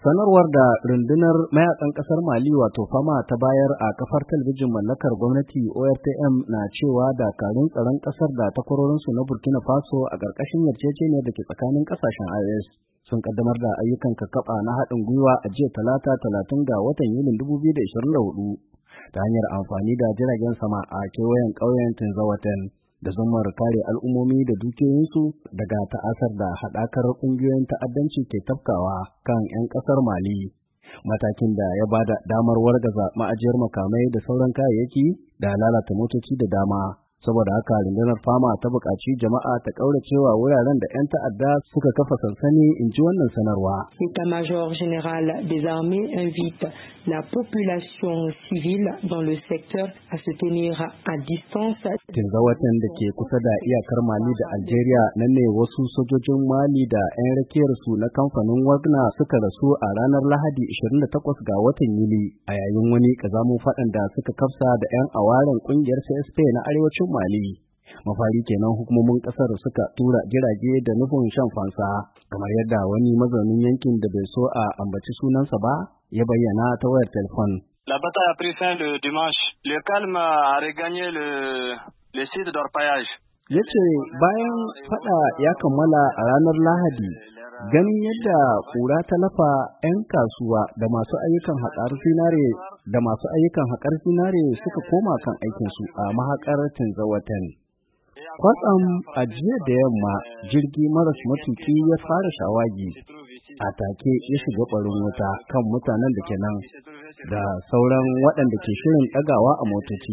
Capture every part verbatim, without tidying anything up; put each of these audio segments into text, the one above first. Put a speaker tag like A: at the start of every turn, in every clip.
A: Sanarwar da rundunar mayakan ƙasar Mali wato Fama ta bayar a kafar talabijin mallakar gwamnati O R T M na cewa dakarun tsaron ƙasar da takwarorinsu na Burkina Faso a ƙarƙashin yarjejeniyar da ke tsakanin ƙasashen I O S sun kaddamar da ayyukan kakkaɓa na haɗin gwiwa a jiya talata talatin ga watan Yulin dubu biyu da ashirin da hudu ta hanyar amfani da jiragen sama a kewayen ƙauyen Tinzawaten da zumar kare al'ummomi da dukiyoyinsu daga ta'asar da haɗakar ƙungiyoyin ta'addanci ke tafkawa kan 'yan ƙasar Mali. Matakin da ya bada damar wargaza ma'ajiyar makamai da sauran kayayyaki da lalata motoci da dama. Saboda haka rundunar Fama ta buƙaci jama'a ta ƙauracewa wuraren da 'yan ta'adda suka kafa sansani, in ji wannan sanarwa.
B: L'état-major général des armées invite la population civile dans le secteur à se tenir à distance.
A: Tinzawaten da ke kusa da iyakar Mali da Algeria nan ne wasu sojojin Mali da 'yan rakiyar su na kamfanin Wagner suka rasu a ranar Lahadi ashirin da takwas ga watan Yuli a yayin wani kazamun faɗan da suka kafsa da 'yan awaren ƙungiyar C S P na arewacin Mali. Mafari kenan hukumomin kasar suka tura jirage da nufin shan fansa, kamar yadda wani mazaunin yankin da bai so a ambaci sunansa ba ya bayyana ta wayar telefon.
C: La bataille a pris fin le dimanche. Le calme a regagné le, le site d'orpaillage.
A: Ya ce bayan fada ya kammala a ranar Lahadi, ganin yadda ƙura ta lafa 'yan kasuwa da masu ayyukan haƙar zinare da masu ayyukan haƙar zinare suka koma kan aikinsu a mahaƙar Tinzawaten. Kwatsam a jiya da yamma jirgi maras matuki ya fara shawagi, a take ya shiga ɓarin wuta kan mutanen da ke nan da sauran waɗanda ke shirin ɗagawa a motoci.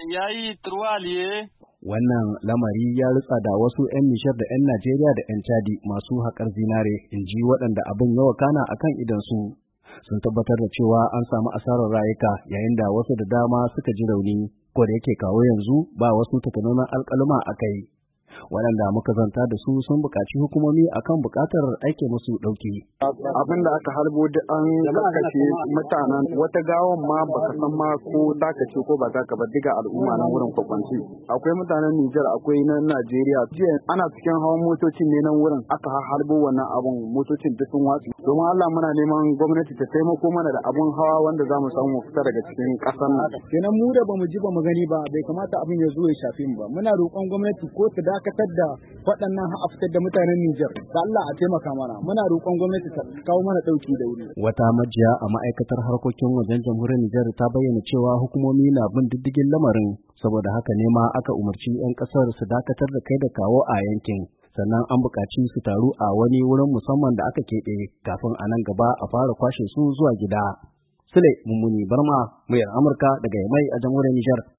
A: Wannan lamari ya rutsa da wasu 'yan Nishar da 'yan Najeriya da 'yan Chadi masu haƙar zinare, in ji waɗanda abin ya wakana a kan idansu. Sun tabbatar da cewa an samu asarar rayuka yayin da wasu da dama suka ji rauni, ko da yake kawo yanzu ba wasu takamaiman alƙaluma a kai. Waɗanda muka zanta da su sun buƙaci hukumomi akan buƙatar aike musu ɗauki.
D: Abin da aka harbo da an kashe mutanen wata gawan ma baka san ma ko zaka ce ko ba zaka ba, diga al'umma na wurin kwakwanci. Akwai mutanen Nijar, akwai na Najeriya. Jiya ana cikin hawan motocin ne nan wurin aka harbo wannan abun, motocin duk sun watsi. Domin Allah muna neman gwamnati ta taimako mana da abun hawa wanda za mu samu fita daga cikin ƙasar nan.
E: Kenan mu da bamu ji bamu gani ba, bai kamata abin ya zo ya shafe mu ba. Muna roƙon gwamnati ko ta dakatar da waɗannan ha'a da mutanen Nijar, da Allah a taimaka mana. Muna roƙon gwamnati ta kawo mana ɗauki da wuri.
A: Wata majiya a ma'aikatar harkokin wajen jamhuriyar Nijar ta bayyana cewa hukumomi na bin diddigin lamarin, saboda haka ne ma aka umarci 'yan ƙasar su dakatar da kai da kawo a yankin. Sannan an buƙaci su taru a wani wurin musamman da aka keɓe kafin a nan gaba a fara kwashe su zuwa gida. Sule Mummuni Barma, muryar Amurka daga Yamai a jamhuriyar Nijar.